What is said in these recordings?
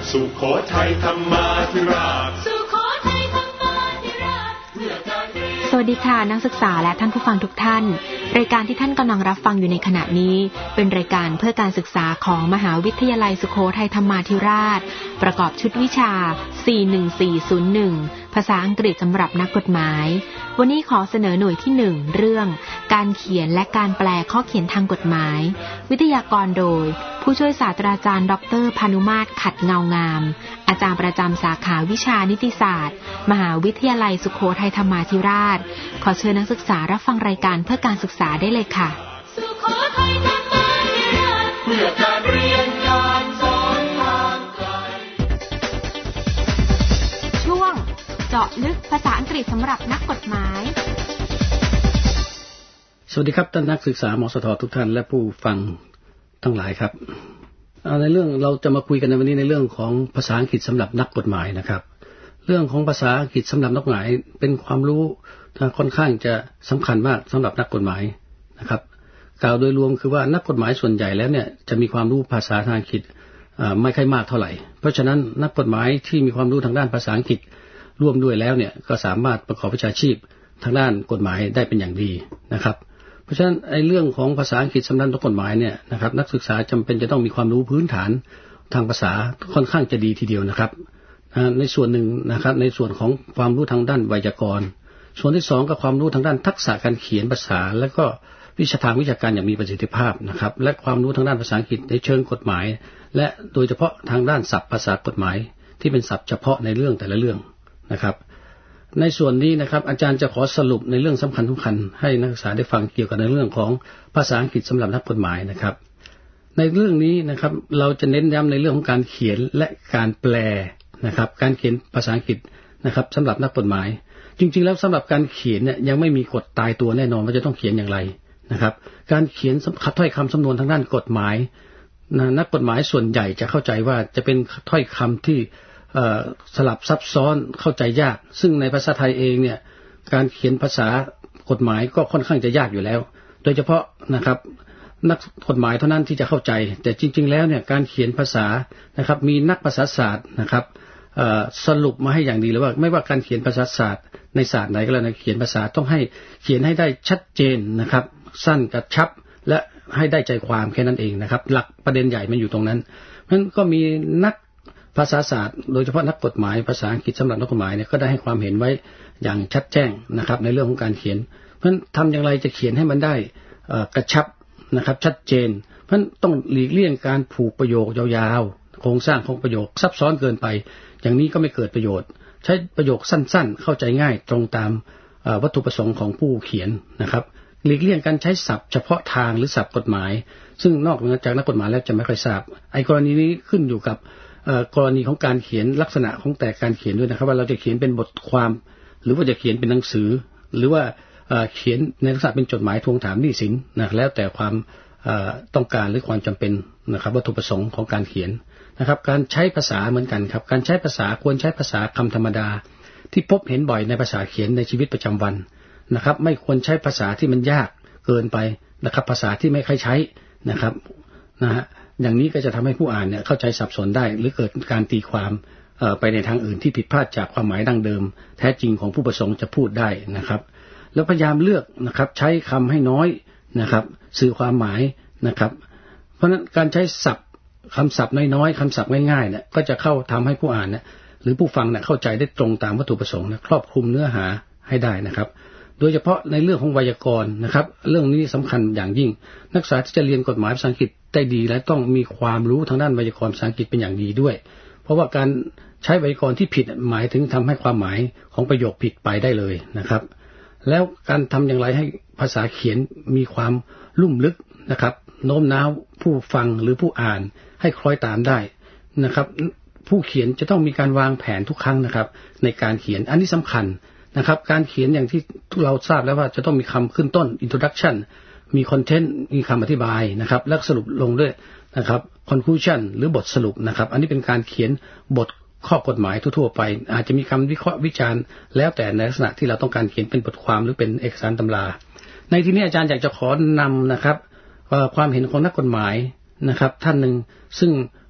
สุโขทัยธรรมาธิราชสวัสดีค่ะนักศึกษาและท่านผู้ฟังทุกท่านรายการที่ท่านกำลังรับฟังอยู่ในขณะนี้เป็นรายการเพื่อการศึกษาของมหาวิทยาลัยสุโขทัยธรรมาธิราชประกอบชุดวิชา 41401 ภาษาอังกฤษสำหรับนักกฎหมายวันนี้ขอเสนอหน่วยที่ 1 เรื่องการเขียนและการแปลข้อเขียนทางกฎหมายวิทยากรโดยผู้ช่วยศาสตราจารย์ดร.พานุมาตรขัดเงางามอาจารย์ประจำสาขาวิชานิติศาสตร์มหาวิทยาลัยสุโขทัยธรรมาธิราชขอเชิญนักศึกษารับฟังรายการเพื่อการศึกษาได้เลยค่ะสุโขทัยธรรมาธิราชเพื่อการเรียนการสอนทางไกลช่วงเจาะลึกภาษาอังกฤษสำหรับนักกฎหมายสวัสดีครับท่านนักศึกษามสท.ทุกท่านและผู้ฟังทั้งหลายครับในเรื่องเราจะมาคุยกันในวันนี้ในเรื่องของภาษาอังกฤษสำหรับนักกฎหมายนะครับเรื่องของภาษาอังกฤษสำหรับนักกฎหมายเป็นความรู้ค่อนข้างจะสำคัญมากสำหรับนักกฎหมายนะครับกล่าวโดยรวมคือว่านักกฎหมายส่วนใหญ่แล้วเนี่ยจะมีความรู้ภาษาทางอังกฤษไม่ค่อยมากเท่าไหร่เพราะฉะนั้นนักกฎหมายที่มีความรู้ทางด้านภาษาอังกฤษร่วมด้วยแล้วเนี่ยก็สามารถประกอบวิชาชีพทางด้านกฎหมายได้เป็นอย่างดีนะครับเพราะฉะนั้นไอ้เรื่องของภาษาอังกฤษสำหรับนักกฎหมายเนี่ยนะครับนักศึกษาจำเป็นจะต้องมีความรู้พื้นฐานทางภาษาค่อนข้างจะดีทีเดียวนะครับในส่วนหนึ่งนะครับในส่วนของความรู้ทางด้านไวยากรณ์ส่วนที่2ก็ความรู้ทางด้านทักษะการเขียนภาษาและก็วิชาทางวิชาการอย่างมีประสิทธิภาพนะครับและความรู้ทางด้านภาษาอังกฤษในเชิงกฎหมายและโดยเฉพาะทางด้านศัพท์ภาษากฎหมายที่เป็นศัพท์เฉพาะในเรื่องแต่ละเรื่องนะครับในส่วนนี้นะครับอาจารย์จะขอสรุปในเรื่องสำคัญให้นักศึกษาได้ฟังเกี่ยวกับในเรื่องของภาษาอังกฤษสำหรับนักกฎหมายนะครับในเรื่องนี้นะครับเราจะเน้นย้ำในเรื่องของการเขียนและการแปลนะครับการเขียนภาษาอังกฤษนะครับสำหรับนักกฎหมายจริงๆแล้วสำหรับการเขียนเนี่ยยังไม่มีกฎตายตัวแน่นอนว่าจะต้องเขียนอย่างไรนะครับการเขียนถ้อยคำสำนวนทางด้านกฎหมายนักกฎหมายส่วนใหญ่จะเข้าใจว่าจะเป็นถ้อยคำที่สลับซับซ้อนเข้าใจยากซึ่งในภาษาไทยเองเนี่ยการเขียนภาษากฎหมายก็ค่อนข้างจะยากอยู่แล้วโดยเฉพาะนะครับนักกฎหมายเท่านั้นที่จะเข้าใจแต่จริงๆแล้วเนี่ยการเขียนภาษานะครับมีนักภาษาศาสตร์นะครับสรุปมาให้อย่างดีเลยว่าไม่ว่าการเขียนภาษาศาสตร์ในศาสตร์ไหนก็แล้วนะเขียนภาษาต้องให้เขียนให้ได้ชัดเจนนะครับสั้นกระชับและให้ได้ใจความแค่นั้นเองนะครับหลักประเด็นใหญ่มันอยู่ตรงนั้นเพราะฉะนั้นก็มีนักภาษาศาสตร์โดยเฉพาะนักกฎหมายภาษาอังกฤษสำหรับนักกฎหมายเนี่ยก็ได้ให้ความเห็นไว้อย่างชัดแจ้งนะครับในเรื่องของการเขียนเพราะฉะนั้นทำอย่างไรจะเขียนให้มันได้กระชับนะครับชัดเจนเพราะฉะนั้นต้องหลีกเลี่ยงการผูกประโยคยาวๆโครงสร้างของประโยคซับซ้อนเกินไปอย่างนี้ก็ไม่เกิดประโยชน์ใช้ประโยคสั้นๆเข้าใจง่ายตรงตามวัตถุประสงค์ของผู้เขียนนะครับหลีกเลี่ยงการใช้ศัพท์เฉพาะทางหรือศัพท์กฎหมายซึ่งนอกเหนือจากนักกฎหมายแล้วจะไม่ค่อยทราบไอ้กรณีนี้ขึ้นอยู่กับกรณีของการเขียนลักษณะของแต่การเขียนด้วยนะครับว่าเราจะเขียนเป็นบทความหรือว่าจะเขียนเป็นหนังสือหรือว่าเขียนในลักษณะเป็นจดหมายทวงถามหนี้สินนะแล้วแต่ความต้องการหรือความจำเป็นนะครับวัตถุประสงค์ของการเขียนนะครับการใช้ภาษาเหมือนกันครับการใช้ภาษาควรใช้ภาษาคำธรรมดาที่พบเห็นบ่อยในภาษาเขียนในชีวิตประจำวันนะครับไม่ควรใช้ภาษาที่มันยากเกินไปนะครับภาษาที่ไม่ค่อยใช้นะครับนะฮะอย่างนี้ก็จะทำให้ผู้อ่านเนี่ยเข้าใจสับสนได้หรือเกิดการตีความไปในทางอื่นที่ผิดพลาดจากความหมายดั้งเดิมแท้จริงของผู้ประสงค์จะพูดได้นะครับแล้วพยายามเลือกนะครับใช้คำให้น้อยนะครับสื่อความหมายนะครับเพราะฉะนั้นการใช้ศัพท์คำศัพท์น้อยๆคำศัพท์ง่ายๆเนี่ยก็จะเข้าทำให้ผู้อ่านเนี่ยหรือผู้ฟังเนี่ยเข้าใจได้ตรงตามวัตถุประสงค์นะครอบคลุมเนื้อหาให้ได้นะครับโดยเฉพาะในเรื่องของไวยากรณ์นะครับเรื่องนี้สำคัญอย่างยิ่งนักศึกษาที่จะเรียนกฎหมายภาษาอังกฤษได้ดีและต้องมีความรู้ทางด้านไวยากรณ์ภาษาอังกฤษเป็นอย่างดีด้วยเพราะว่าการใช้ไวยากรณ์ที่ผิดหมายถึงทำให้ความหมายของประโยคผิดไปได้เลยนะครับแล้วการทำอย่างไรให้ภาษาเขียนมีความลุ่มลึกนะครับโน้มน้าวผู้ฟังหรือผู้อ่านให้คล้อยตามได้นะครับผู้เขียนจะต้องมีการวางแผนทุกครั้งนะครับในการเขียนอันนี้สำคัญนะครับการเขียนอย่างที่เราทราบแล้วว่าจะต้องมีคำขึ้นต้น introduction มี content มีคำอธิบายนะครับแล้วสรุปลงด้วยนะครับ conclusion หรือบทสรุปนะครับอันนี้เป็นการเขียนบทข้อกฎหมายทั่วๆไปอาจจะมีคำวิเคราะห์วิจารณ์แล้วแต่ในลักษณะที่เราต้องการเขียนเป็นบทความหรือเป็นเอกสารตำราในที่นี้อาจารย์อยากจะขอนำนะครับความเห็นของนักกฎหมายนะครับท่านหนึ่งซึ่งเ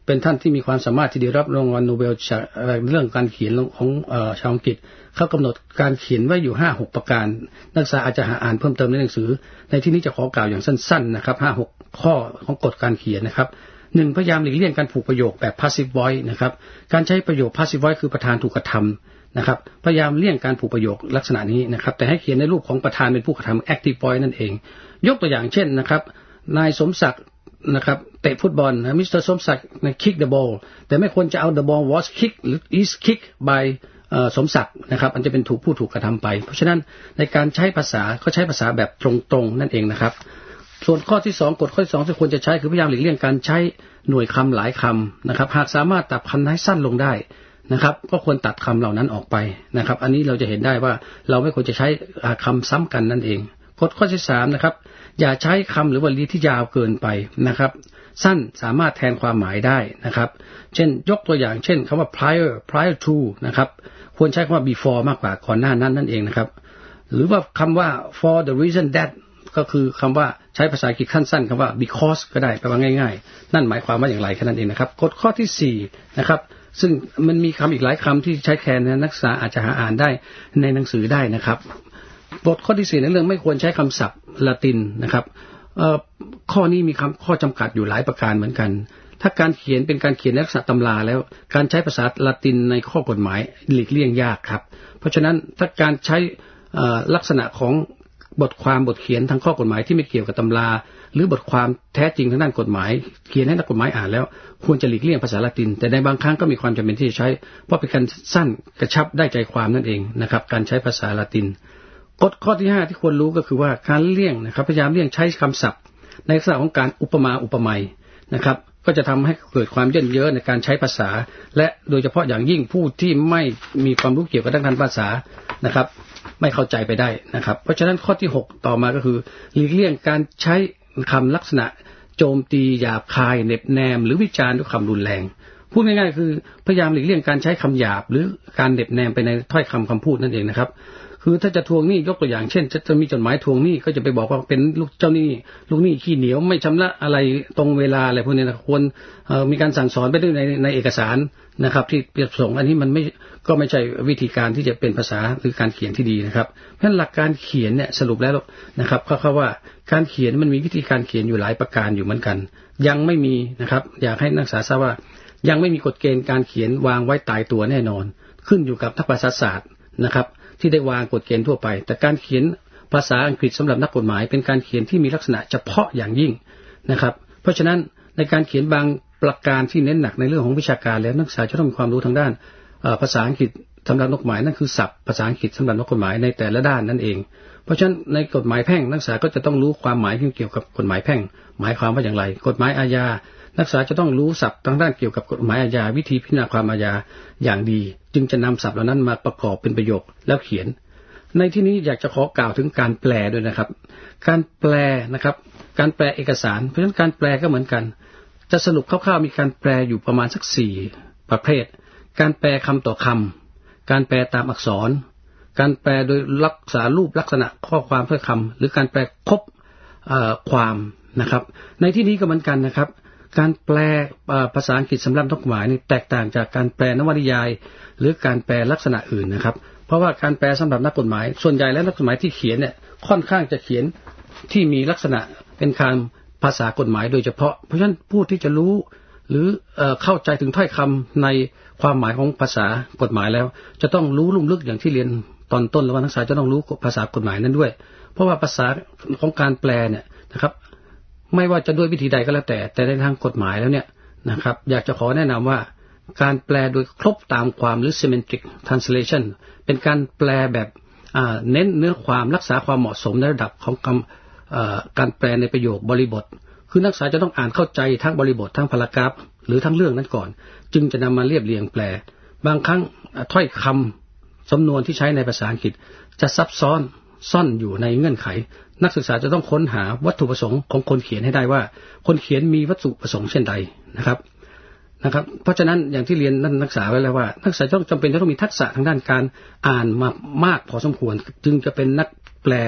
เป็นท่านที่มีความสามารถที่ได้รับรางวัลโนเบลจากเรื่องการเขียนของชาวอังกฤษเขากำหนดการเขียนไว้อยู่ 5-6 ประการนักศึกษาอาจจะหาอ่านเพิ่มเติมในหนังสือในที่นี้จะขอกล่าวอย่างสั้นๆนะครับ 5-6 ข้อของกฎการเขียนนะครับ 1. พยายามหลีกเลี่ยงการผูกประโยคแบบ passive voice นะครับการใช้ประโยค passive voice คือประธานถูกกระทำนะครับพยายามเลี่ยงการผูกประโยคลักษณะนี้นะครับแต่ให้เขียนในรูปของประธานเป็นผู้กระทำ active voice นั่นเองยกตัวอย่างเช่นนะครับนายสมศักดิ์นะครับเตะฟุตบอลมิสเตอร์สมศักดิ์ kick the ball แต่ไม่ควรจะเอา the ball was kick หรือ is kick by สมศักดิ์นะครับมันจะเป็นผู้ถูกกระทำไปเพราะฉะนั้นในการใช้ภาษาก็ใช้ภาษาแบบตรงๆนั่นเองนะครับส่วนข้อที่2กฎข้อที่2ที่ควรจะใช้คือพยายามหลีกเลี่ยงการใช้หน่วยคำหลายคำนะครับหากสามารถตัดคำให้สั้นลงได้นะครับก็ควรตัดคำเหล่านั้นออกไปนะครับอันนี้เราจะเห็นได้ว่าเราไม่ควรจะใช้คำซ้ำกันนั่นเองกฎข้อที่3นะครับอย่าใช้คำหรือวลีที่ยาวเกินไปนะครับสั้นสามารถแทนความหมายได้นะครับเช่นยกตัวอย่างเช่นคำว่า prior to นะครับควรใช้คำว่า before มากกว่าก่อนหน้านั้นนั่นเองนะครับหรือว่าคำว่า for the reason that ก็คือคำว่าใช้ภาษาอังกฤษขั้นสั้นคำว่า because ก็ได้แปลว่าง่ายๆนั่นหมายความว่าอย่างไรแค่นั้นเองนะครับกฎข้อที่4นะครับซึ่งมันมีคำอีกหลายคำที่ใช้แทนนักศึกษาอาจจะหาอ่านได้ในหนังสือได้นะครับบทข้อที่4ในเรื่องไม่ควรใช้คำศัพท์ละตินนะครับข้อนี้มีข้อจำกัดอยู่หลายประการเหมือนกันถ้าการเขียนเป็นการเขียนในลักษณะตำราแล้วการใช้ภาษาละตินในข้อกฎหมายหลีกเลี่ยงยากครับเพราะฉะนั้นถ้าการใช้ลักษณะของบทความบทเขียนทางข้อกฎหมายที่ไม่เกี่ยวกับตำราหรือบทความแท้จริงทางด้านกฎหมายเขียนให้นักกฎหมายอ่านแล้วควรจะหลีกเลี่ยงภาษาละตินแต่ในบางครั้งก็มีความจำเป็นที่จะใช้เพราะเป็นการสั้นกระชับได้ใจความนั่นเองนะครับการใช้ภาษาละตินกฎข้อที่5ที่ควรรู้ก็คือว่าการเลี่ยงนะครับพยายามเลี่ยงใช้คำศัพท์ในลักษณะของการอุปมาอุปไมยนะครับก็จะทำให้เกิดความเยินเย้อในการใช้ภาษาและโดยเฉพาะอย่างยิ่งผู้ที่ไม่มีความรู้เกี่ยวกับด้านภาษานะครับไม่เข้าใจไปได้นะครับเพราะฉะนั้นข้อที่6ต่อมาก็คือหลีกเลี่ยงการใช้คำลักษณะโจมตีหยาบคายเน็บแนมหรือวิจารณ์ด้วยคำรุนแรงพูดง่ายๆคือพยายามหลีกเลี่ยงการใช้คำหยาบหรือการเน็บแนมไปในถ้อยคำพูดนั่นเองนะครับคือถ้าจะทวงหนี้ยกตัวอย่างเช่นจะมีจดหมายทวงหนี้ก็จะไปบอกว่าเป็นลูกเจ้าหนี้ลูกหนี้ขี้เหนียวไม่ชำระอะไรตรงเวลาอะไรพวกนี้นะควรมีการสั่งสอนไปด้วยในเอกสารนะครับที่ประสงค์อันนี้มันก็ไม่ใช่วิธีการที่จะเป็นภาษาหรือการเขียนที่ดีนะครับเพราะฉะนั้นหลักการเขียนเนี่ยสรุปแล้วนะครับเขาว่าการเขียนมันมีวิธีการเขียนอยู่หลายประการอยู่เหมือนกันยังไม่มีนะครับอยากให้นักศึกษาทราบว่ายังไม่มีกฎเกณฑ์การเขียนวางไว้ตายตัวแน่นอนขึ้นอยู่กับนักภาษาศาสตร์นะครับที่ได้วางกฎเกณฑ์ทั่วไปแต่การเขียนภาษาอังกฤษสำหรับนักกฎหมายเป็นการเขียนที่มีลักษณะเฉพาะอย่างยิ่งนะครับเพราะฉะนั้นในการเขียนบางประการที่เน้นหนักในเรื่องของวิชาการแล้วนักศึกษาจะต้องมีความรู้ทางด้านภาษาอังกฤษสำหรับนักกฎหมายนั่นคือศัพท์ภาษาอังกฤษสำหรับนักกฎหมายในแต่ละด้านนั่นเองเพราะฉะนั้นในกฎหมายแพ่งนักศึกษาก็จะต้องรู้ความหมายที่เกี่ยวกับกฎหมายแพ่งหมายความว่าอย่างไรกฎหมายอาญานักศึกษาจะต้องรู้ศัพท์ทางด้านเกี่ยวกับกฎหมายอาญาวิธีพิจารณาความอาญาอย่างดีจึงจะนำศัพท์เหล่านั้นมาประกอบเป็นประโยคแล้วเขียนในที่นี้อยากจะขอกล่าวถึงการแปลด้วยนะครับการแปลนะครับการแปลเอกสารเพราะฉะนั้นการแปลก็เหมือนกันจะสรุปคร่าวๆมีการแปลอยู่ประมาณสัก4ประเภทการแปลคำต่อคำการแปลตามอักษรการแปลโดยรักษารูปลักษณะข้อความถ้อยคำหรือการแปลครบความนะครับในที่นี้ก็เหมือนกันนะครับการแปลภาษาอังกฤษสำหรับนักกฎหมายนี่แตกต่างจากการแปลนวนิยายหรือการแปลลักษณะอื่นนะครับเพราะว่าการแปลสำหรับนักกฎหมายส่วนใหญ่แล้วนักกฎหมายที่เขียนเนี่ยค่อนข้างจะเขียนที่มีลักษณะเป็นการภาษากฎหมายโดยเฉพาะเพราะฉะนั้นผู้ที่จะรู้หรือเข้าใจถึงถ้อยคำในความหมายของภาษากฎหมายแล้วจะต้องรู้ลุ่มลึกอย่างที่เรียนตอนต้นแล้วว่านักศึกษาจะต้องรู้ภาษากฎหมายนั้นด้วยเพราะว่าภาษาของการแปลเนี่ยนะครับไม่ว่าจะด้วยวิธีใดก็แล้วแต่ในทางกฎหมายแล้วเนี่ยนะครับอยากจะขอแนะนำว่าการแปลโดยครบตามความหรือ semantic translation เป็นการแปลแบบเน้นเนื้อความรักษาความเหมาะสมในระดับของการแปลในประโยคบริบทคือนักศึกษาจะต้องอ่านเข้าใจทั้งบริบททั้งพารากราฟหรือทั้งเรื่องนั้นก่อนจึงจะนำมาเรียบเรียงแปลบางครั้งถ้อยคำสำนวนที่ใช้ในภาษาอังกฤษจะซับซ้อนซ่อนอยู่ในเงื่อนไขนักศึกษาจะต้องค้นหาวัตถุประสงค์ของคนเขียนให้ได้ว่าคนเขียนมีวัตถุประสงค์เช่นใดนะครับเพราะฉะนั้นอย่างที่เรียนนักศึกษาไว้แล้วว่านักศึกษาต้องจำเป็นจะต้องมีทักษะทางด้านการอ่านมามากพอสมควรจึงจะเป็นนักแปล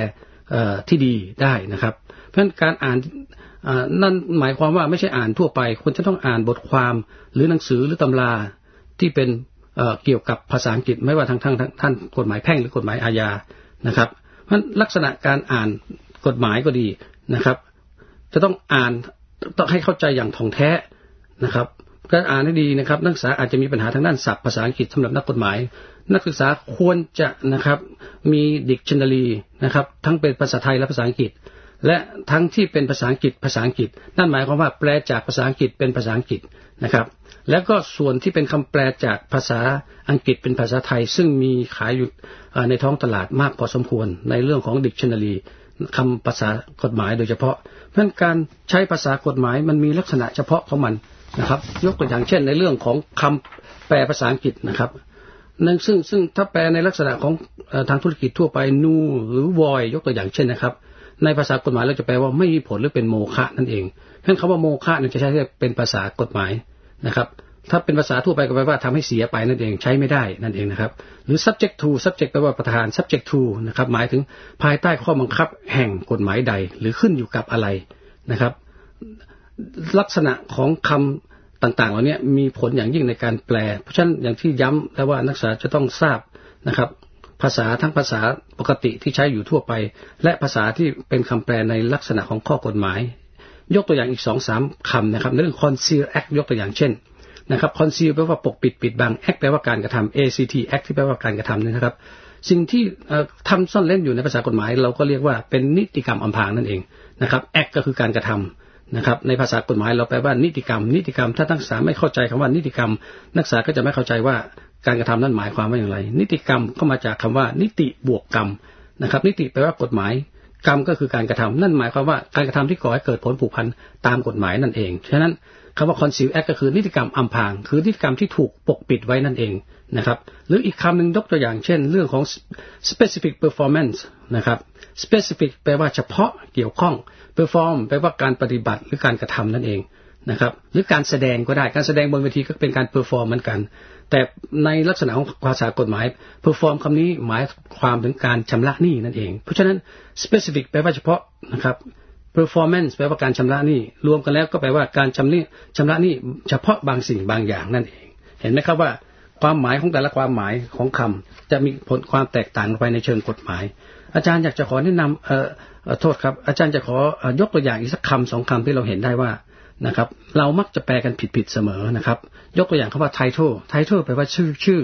ที่ดีได้นะครับเพราะฉะนั้นการอ่านนั่นหมายความว่าไม่ใช่อ่านทั่วไปควรจะต้องอ่านบทความหรือหนังสือหรือตำราที่เป็นเกี่ยวกับภาษาอังกฤษไม่ว่าทางท่านกฎหมายแพ่งหรือกฎหมายอาญานะครับเพราะลักษณะการอ่านกฎหมายก็ดีนะครับจะต้องอ่านต้องให้เข้าใจอย่างถ่องแท้นะครับการอ่านให้ดีนะครับนักศึกษาอาจจะมีปัญหาทางด้านศัพท์ภาษาอังกฤษสำหรับนักกฎหมายนักศึกษาควรจะนะครับมี dictionary นะครับทั้งเป็นภาษาไทยและภาษาอังกฤษและทั้งที่เป็นภาษาอังกฤษนั่นหมายความว่าแปลจากภาษาอังกฤษเป็นภาษาอังกฤษนะครับแล้วก็ส่วนที่เป็นคำแปลจากภาษาอังกฤษเป็นภาษาไทยซึ่งมีขายอยู่ในท้องตลาดมากพอสมควรในเรื่องของ dictionary คำภาษากฎหมายโดยเฉพาะเพราะฉะนั้นการใช้ภาษากฎหมายมันมีลักษณะเฉพาะของมันนะครับยกตัวอย่างเช่นในเรื่องของคำแปลภาษาอังกฤษนะครับซึ่งถ้าแปลในลักษณะของทางธุรกิจทั่วไปนูหรือ void ยกตัวอย่างเช่นนะครับในภาษากฎหมายเราจะแปลว่าไม่มีผลหรือเป็นโมฆะนั่นเองเพราะฉะนั้นคำว่าโมฆะเนี่ยจะใช้เป็นภาษากฎหมายนะครับถ้าเป็นภาษาทั่วไปก็แปลว่าทำให้เสียไปนั่นเองใช้ไม่ได้นั่นเองนะครับหรือ subject to subject แปลว่าประธาน subject to นะครับหมายถึงภายใต้ข้อบังคับแห่งกฎหมายใดหรือขึ้นอยู่กับอะไรนะครับลักษณะของคำต่างๆเหล่านี้มีผลอย่างยิ่งในการแปลเพราะฉะนั้นอย่างที่ย้ำแล้วว่านักศึกษาจะต้องทราบนะครับภาษาทั้งภาษาปกติที่ใช้อยู่ทั่วไปและภาษาที่เป็นคำแปลในลักษณะของข้อกฎหมายยกตัวอย่างอีก 2-3 คำนะครับในเรื่อง conceal act ยกตัวอย่างเช่นนะครับ conceal แปลว่าปกปิดบัง act แปลว่าการกระทำ act act ที่แปลว่าการกระทำนะครับสิ่งที่ทำซ่อนเล่นอยู่ในภาษากฎหมายเราก็เรียกว่าเป็นนิติกรรมอำพรางนั่นเองนะครับ act ก็คือการกระทำนะครับในภาษากฎหมายเราแปลว่านิติกรรมถ้านักศึกษาไม่เข้าใจคำว่านิติกรรมนักศึกษาก็จะไม่เข้าใจว่าการกระทำนั้นหมายความว่าอย่างไรนิติกรรมก็มาจากคำว่านิติบวกกรรมนะครับนิติแปลว่ากฎหมายกรรมก็คือการกระทำนั่นหมายความว่าการกระทำที่ก่อให้เกิดผลผูกพันตามกฎหมายนั่นเองฉะนั้นคำว่า conceal act ก็คือนิติกรรมอำพรางคือนิติกรรมที่ถูกปกปิดไว้นั่นเองนะครับหรืออีกคำหนึ่งยกตัวอย่างเช่นเรื่องของ specific performance นะครับ specific แปลว่าเฉพาะเกี่ยวข้อง perform แปลว่าการปฏิบัติหรือการกระทำนั่นเองนะครับหรือการแสดงก็ได้การแสดงบนเวทีก็เป็นการ perform เหมือนกันแต่ในลักษณะของภาษากฎหมาย perform คำนี้หมายความถึงการชำระหนี้นั่นเองเพราะฉะนั้น specific แปลว่าเฉพาะนะครับ performance แปลว่าการชำระหนี้รวมกันแล้วก็แปลว่าการชำระหนี้เฉพาะบางสิ่งบางอย่างนั่นเองเห็นไหมครับว่าความหมายของแต่ละความหมายของคำจะมีผลความแตกต่างไปในเชิงกฎหมายอาจารย์อยากจะขอแนะนำโทษครับอาจารย์จะขอยกตัวอย่างอีกสักคำ2 คำที่เราเห็นได้ว่านะครับเรามักจะแปลกันผิดเสมอนะครับยกตัวอย่างคำว่า title แปลว่าชื่อ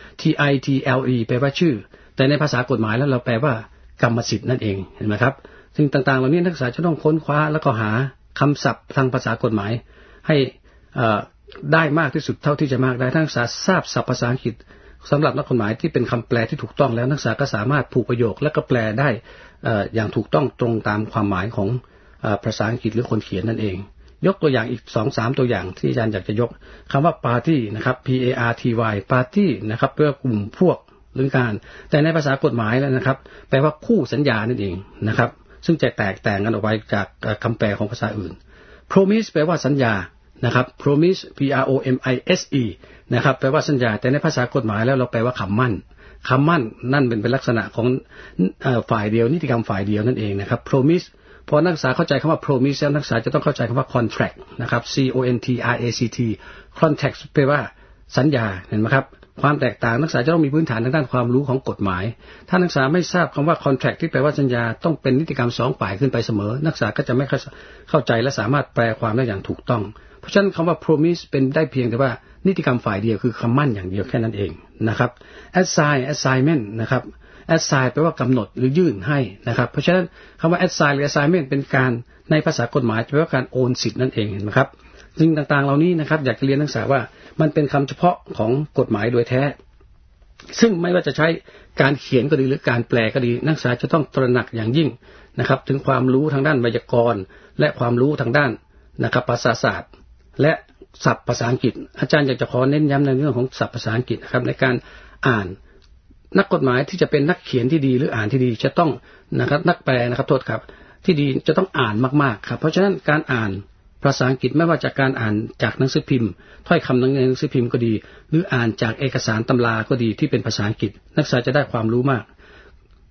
title แปลว่าชื่อแต่ในภาษากฎหมายแล้วเราแปลว่ากรรมสิทธิ์นั่นเองเห็นไหมครับสิ่งต่างๆเหล่านี้นักศึกษาจะต้องค้นคว้าแล้วก็หาคำศัพท์ทางภาษากฎหมายให้ได้มากที่สุดเท่าที่จะมากได้นักศึกษาทราบศัพท์ภาษาอังกฤษสำหรับนักกฎหมายที่เป็นคำแปลที่ถูกต้องแล้วนักศึกษาก็สามารถผูกประโยคและก็แปลได้อย่างถูกต้องตรงตามความหมายของภาษาอังกฤษหรือคนเขียนนั่นเองยกตัวอย่างอีก 2-3 ตัวอย่างที่อาจารย์อยากจะยกคำว่า party นะครับ party party นะครับแปลว่ากลุ่มพวกหรือการแต่ในภาษากฎหมายแล้วนะครับแปลว่าคู่สัญญานั่นเองนะครับซึ่งจะแตกต่างกันออกไปจากคำแปลของภาษาอื่น promise แปลว่าสัญญานะครับ promise promise นะครับแปลว่าสัญญาแต่ในภาษากฎหมายแล้วเราแปลว่าคำมั่นนั่นเป็นลักษณะของฝ่ายเดียวนิติกรรมฝ่ายเดียวนั่นเองนะครับ promise พอนักศึกษาเข้าใจคำว่า promise แล้วนักศึกษาจะต้องเข้าใจคำว่า contract นะครับ contract contract แปลว่าสัญญาเห็นไหมครับความแตกต่างนักศึกษาจะต้องมีพื้นฐานทางด้านความรู้ของกฎหมายถ้านักศึกษาไม่ทราบคำว่า contract ที่แปลว่าสัญญาต้องเป็นนิติกรรม2 ฝ่ายขึ้นไปเสมอนักศึกษาก็จะไม่เข้าใจและสามารถแปลความได้อย่างถูกต้องเพราะฉะนั้นคำว่า promise เป็นได้เพียงแต่ว่านิติกรรมฝ่ายเดียวคือคำมั่นอย่างเดียวแค่นั้นเองนะครับ assignment นะครับ assign แปลว่ากำหนดหรือยื่นให้นะครับเพราะฉะนั้นคำว่า assign หรือ assignment เป็นการในภาษากฎหมายแปลว่าการโอนสิทธิ์นั่นเองเห็นไหมครับสิ่งต่างๆเหล่านี้นะครับอยากจะเรียนนักศึกษาว่ามันเป็นคำเฉพาะของกฎหมายโดยแท้ซึ่งไม่ว่าจะใช้การเขียนก็ดีหรือการแปลก็ดีนักศึกษาจะต้องตระหนักอย่างยิ่งนะครับถึงความรู้ทางด้านไวยากรณ์และความรู้ทางด้านนะครับภาษาศาสตร์และศัพท์ภาษาอังกฤษอาจารย์อยากจะขอเน้นย้ำในเรื่องของศัพท์ภาษาอังกฤษนะครับในการอ่านนักกฎหมายที่จะเป็นนักเขียนที่ดีหรืออ่านที่ดีจะต้องนะครับนักแปลนะครับโทษครับที่ดีจะต้องอ่านมากๆครับเพราะฉะนั้นการอ่านภาษาอังกฤษไม่ว่าจากการอ่านจากหนังสือพิมพ์ถ้อยคำในหนังสือพิมพ์ก็ดีหรืออ่านจากเอกสารตำราก็ดีที่เป็นภาษาอังกฤษนักศึกษาจะได้ความรู้มาก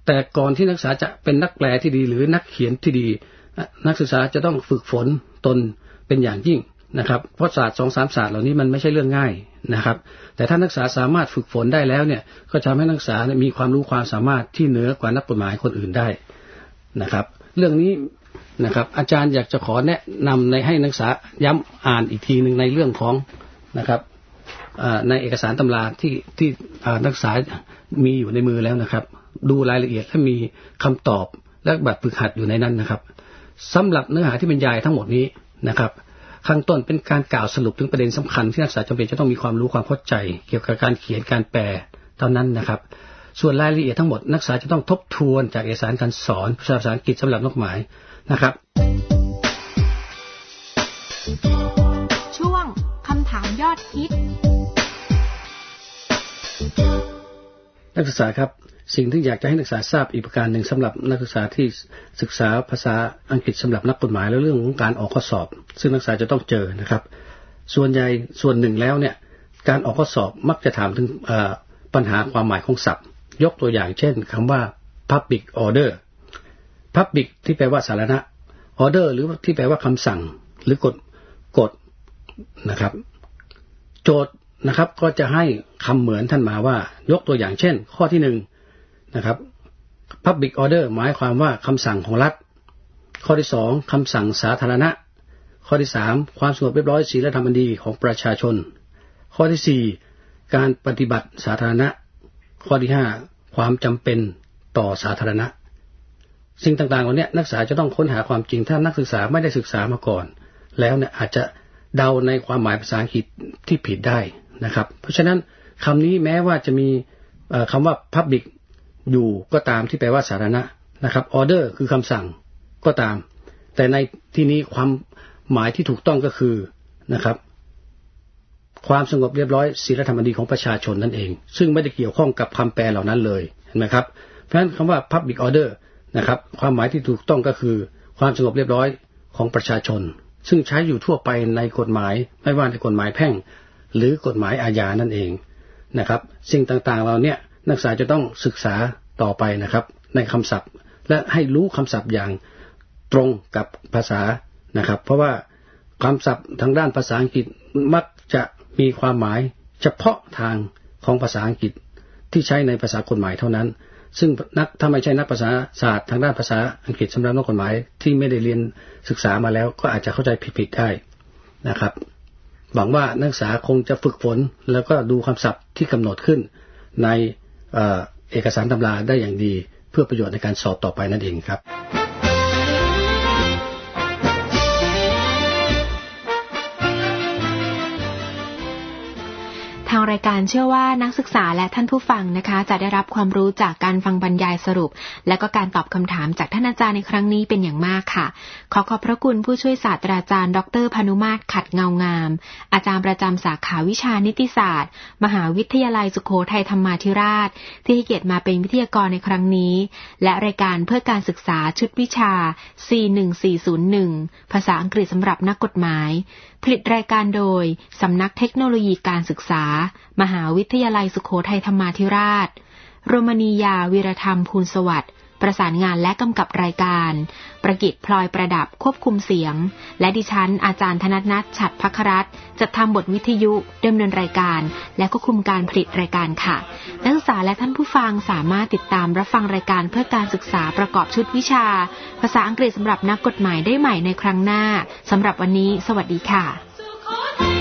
แต่ก่อนที่นักศึกษาจะเป็นนักแปลที่ดีหรือนักเขียนที่ดีนักศึกษาจะต้องฝึกฝนตนเป็นอย่างยิ่งนะครับเพราะศาสตร์ 2-3 ศาสตร์เหล่านี้มันไม่ใช่เรื่องง่ายนะครับแต่ถ้านักศึกษาสามารถฝึกฝนได้แล้วเนี่ยก็จะทำให้นักศึกษามีความรู้ความสามารถที่เหนือกว่านักกฎหมายคนอื่นได้นะครับเรื่องนี้นะครับอาจารย์อยากจะขอแนะนำให้นักศึกษาย้ำอ่านอีกทีนึงในเรื่องของนะครับในเอกสารตำราที่นักศึกษามีอยู่ในมือแล้วนะครับดูรายละเอียดและมีคำตอบและแบบฝึกหัดอยู่ในนั้นนะครับสำหรับเนื้อหาที่บรรยายทั้งหมดนี้นะครับข้างต้นเป็นการกล่าวสรุปถึงประเด็นสำคัญที่นักศึกษาจำเป็นจะต้องมีความรู้ความเข้าใจเกี่ยวกับการเขียนการแปลเท่านั้นนะครับส่วนรายละเอียดทั้งหมดนักศึกษาจะต้องทบทวนจากเอกสารการสอนภาษาอังกฤษสำหรับนักกฎหมายนะครับช่วงคำถามยอดฮิตนักศึกษาครับสิ่งที่อยากจะให้นักศึกษาทราบอีกประการหนึ่งสำหรับนักศึกษาที่ศึกษาภาษาอังกฤษสำหรับนักกฎหมายและเรื่องของการออกข้อสอบซึ่งนักศึกษาจะต้องเจอนะครับส่วนหนึ่งแล้วเนี่ยการออกข้อสอบมักจะถามถึงปัญหาความหมายของศัพท์ยกตัวอย่างเช่นคำว่า public order public ที่แปลว่าสาธารณะ order หรือที่แปลว่าคำสั่งหรือกฎนะครับโจทย์นะครับก็จะให้คำเหมือนท่านมาว่ายกตัวอย่างเช่นข้อที่1นะครับ public order หมายความว่าคำสั่งของรัฐข้อที่2คำสั่งสาธารณะข้อที่3ความสงบเรียบร้อยศีลธรรมอันดีของประชาชนข้อที่4การปฏิบัติสาธารณะข้อที่5ความจำเป็นต่อสาธารณะสิ่งต่างๆเหล่านี้นักศึกษาจะต้องค้นหาความจริงถ้านักศึกษาไม่ได้ศึกษามาก่อนแล้วเนี่ยอาจจะเดาในความหมายภาษาอังกฤษที่ผิดได้นะครับเพราะฉะนั้นคำนี้แม้ว่าจะมีคำว่า public อยู่ก็ตามที่แปลว่าสาธารณะนะครับ order คือคำสั่งก็ตามแต่ในที่นี้ความหมายที่ถูกต้องก็คือนะครับความสงบเรียบร้อยศีลธรรมอันดีของประชาชนนั่นเองซึ่งไม่ได้เกี่ยวข้องกับคำแปลเหล่านั้นเลยเห็นไหมครับเพราะฉะนั้นคำว่า public order นะครับความหมายที่ถูกต้องก็คือความสงบเรียบร้อยของประชาชนซึ่งใช้อยู่ทั่วไปในกฎหมายไม่ว่าในกฎหมายแพ่งหรือกฎหมายอาญานั่นเองนะครับสิ่งต่างๆเราเนี่ยนักศึกษาจะต้องศึกษาต่อไปนะครับในคำศัพท์และให้รู้คำศัพท์อย่างตรงกับภาษานะครับเพราะว่าคำศัพท์ทางด้านภาษาอังกฤษมักจะมีความหมายเฉพาะทางของภาษาอังกฤษที่ใช้ในภาษากฎหมายเท่านั้นซึ่งถ้าไม่ใช่นักภาษาศาสตร์ทางด้านภาษาอังกฤษสำหรับนักกฎหมายที่ไม่ได้เรียนศึกษามาแล้วก็อาจจะเข้าใจผิดๆได้นะครับหวังว่านักศึกษาคงจะฝึกฝนแล้วก็ดูคำศัพท์ที่กำหนดขึ้นในเอกสารตำราได้อย่างดีเพื่อประโยชน์ในการสอบต่อไปนั่นเองครับทางรายการเชื่อว่านักศึกษาและท่านผู้ฟังนะคะจะได้รับความรู้จากการฟังบรรยายสรุปและก็การตอบคำถามจากท่านอาจารย์ในครั้งนี้เป็นอย่างมากค่ะขอบพระคุณผู้ช่วยศาสตราจารย์ดร.พานุมาตรขัดเงางามอาจารย์ประจำสาขาวิชานิติศาสตร์มหาวิทยาลัยสุโขทัยธรรมาธิราชที่ให้เกียรติมาเป็นวิทยากรในครั้งนี้และรายการเพื่อการศึกษาชุดวิชา C1401 ภาษาอังกฤษสำหรับนักกฎหมายผลิตรายการโดยสำนักเทคโนโลยีการศึกษามหาวิทยาลัยสุโขทัยธรรมาธิราชโรมณียาวีรธรรมภูลสวัสดิ์ประสานงานและกำกับรายการประกิตพลอยประดับควบคุมเสียงและดิฉันอาจารย์ธนัทฉัตรภัครัตน์จัดทำบทวิทยุดำเนินรายการและควบคุมการผลิตรายการค่ะนักศึกษาและท่านผู้ฟังสามารถติดตามรับฟังรายการเพื่อการศึกษาประกอบชุดวิชาภาษาอังกฤษสำหรับนักกฎหมายได้ใหม่ในครั้งหน้าสำหรับวันนี้สวัสดีค่ะ